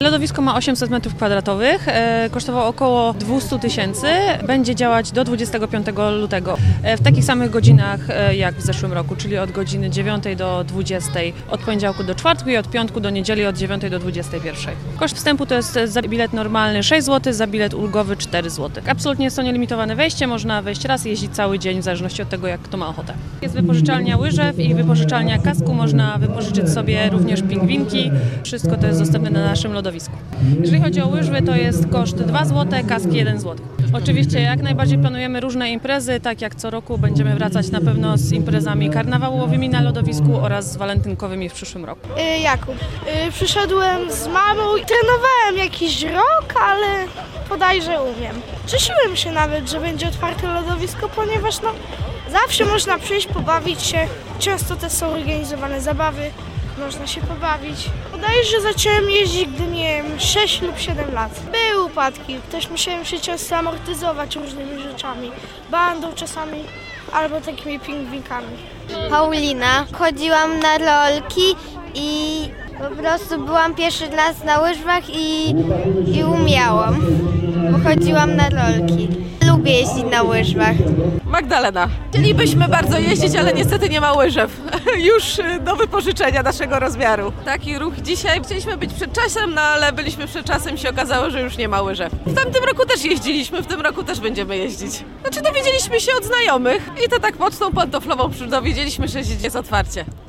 Lodowisko ma 800 m2, kosztowało około 200 000, będzie działać do 25 lutego w takich samych godzinach jak w zeszłym roku, czyli od godziny 9 do 20, od poniedziałku do czwartku i od piątku do niedzieli od 9 do 21. Koszt wstępu to jest za bilet normalny 6 zł, za bilet ulgowy 4 zł. Absolutnie jest to nielimitowane wejście, można wejść raz i jeździć cały dzień w zależności od tego, jak kto ma ochotę. Jest wypożyczalnia łyżew i wypożyczalnia kasku, można wypożyczyć sobie również pingwinki, wszystko to jest dostępne na naszym lodowisku. Jeżeli chodzi o łyżwy, to jest koszt 2 zł, kaski 1 zł. Oczywiście jak najbardziej planujemy różne imprezy, tak jak co roku będziemy wracać na pewno z imprezami karnawałowymi na lodowisku oraz z walentynkowymi w przyszłym roku. Jakub. Przyszedłem z mamą i trenowałem jakiś rok, ale bodajże umiem. Cieszyłem się nawet, że będzie otwarte lodowisko, ponieważ zawsze można przyjść, pobawić się. Często też są organizowane zabawy. Można się pobawić. Bodajże zacząłem jeździć, gdy miałem 6 lub 7 lat. Były upadki, też musiałem się często amortyzować różnymi rzeczami. Bandą czasami, albo takimi pingwinkami. Paulina. Chodziłam na rolki i po prostu byłam pierwszy raz na łyżwach i umiałam, bo chodziłam na rolki. Lubię jeździć na łyżwach. Magdalena. Chcielibyśmy bardzo jeździć, ale niestety nie ma łyżew. Już do wypożyczenia naszego rozmiaru. Taki ruch dzisiaj. Chcieliśmy być przed czasem, ale byliśmy przed czasem i się okazało, że już nie ma łyżew. W tamtym roku też jeździliśmy, w tym roku też będziemy jeździć. Dowiedzieliśmy się od znajomych i to tak pocztą pantoflową dowiedzieliśmy, że jest otwarcie.